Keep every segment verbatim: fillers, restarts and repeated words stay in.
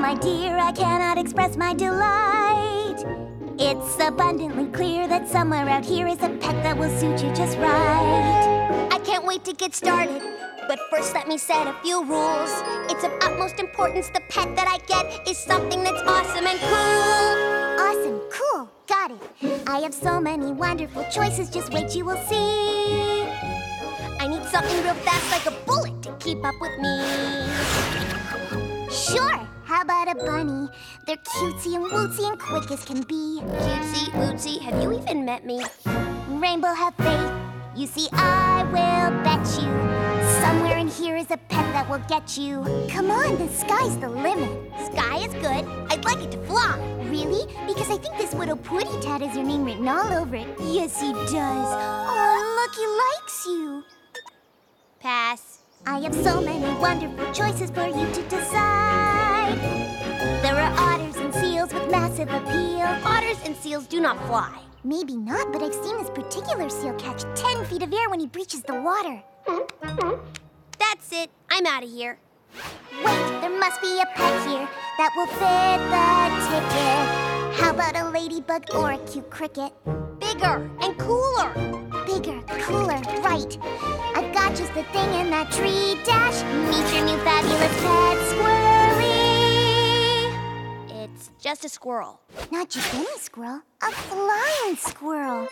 my dear, I cannot express my delight. It's abundantly clear that somewhere out here is a pet that will suit you just right. I can't wait to get started, but first let me set a few rules. It's of utmost importance the pet that I get is something that's awesome and cool. Awesome, cool, got it. I have so many wonderful choices, just wait, you will see. I need something real fast like a bullet to keep up with me. Sure, how about a bunny? They're cutesy and wootsy and quick as can be. Cutesy, wootsy, have you even met me? Rainbow, have faith. You see, I will bet you somewhere in here is a pet that will get you. Come on, the sky's the limit. Sky is good. I'd like it to fly. Really? Because I think this little putty tat has your name written all over it. Yes, he does. Oh, look, he likes you. Pass. I have so many wonderful choices for you to decide. There are otters and seals with massive appeal. Otters and seals do not fly. Maybe not, but I've seen this particular seal catch ten feet of air when he breaches the water. That's it. I'm out of here. Wait, there must be a pet here that will fit the ticket. How about a ladybug or a cute cricket? Bigger and cooler. Bigger, cooler, right. I've got just the thing in that tree dash. Meet your new fabulous pet, Squirrely. It's just a squirrel. Not just any squirrel, a flying squirrel.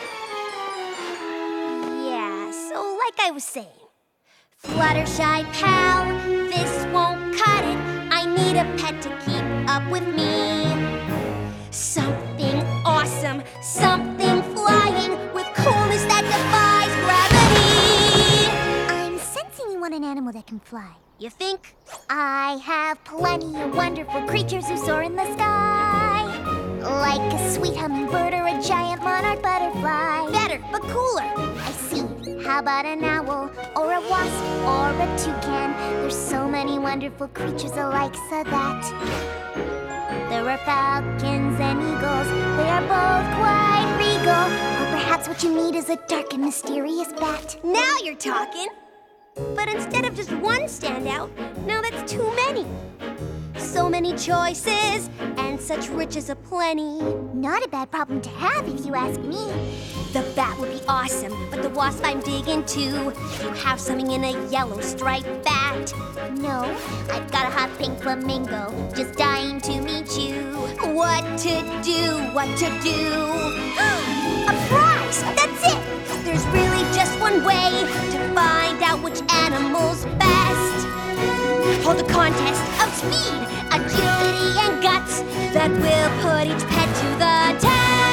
Yeah, so like I was saying, Fluttershy pal, this won't cut it. I need a pet to keep up with me. Something awesome, something flying with coolness that defies gravity. I'm sensing you want an animal that can fly. You think? I have plenty of wonderful creatures who soar in the sky. Like a sweet hummingbird or a giant monarch butterfly. Better, but cooler. I see. How about an owl, or a wasp, or a toucan? There's so many wonderful creatures alike, so that there are falcons and eagles. They are both quite regal. Or perhaps what you need is a dark and mysterious bat. Now you're talking. But instead of just one standout, now that's too many. So many choices, and such riches aplenty. Not a bad problem to have, if you ask me. The bat would be awesome, but the wasp I'm digging too. You have something in a yellow striped bat. No, I've got a hot pink flamingo, just dying to meet you. What to do, what to do? A prize, that's it! There's really just one way to find out which animal's best. Hold a contest of speed, agility, and guts that will put each pet to the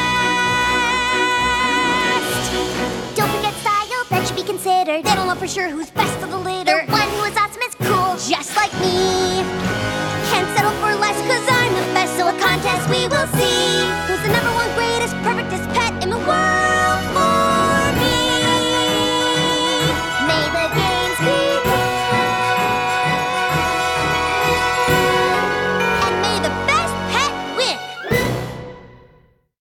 test. Don't forget style, that should be considered. They don't know for sure who's best of the litter. The one who is awesome is cool, Just like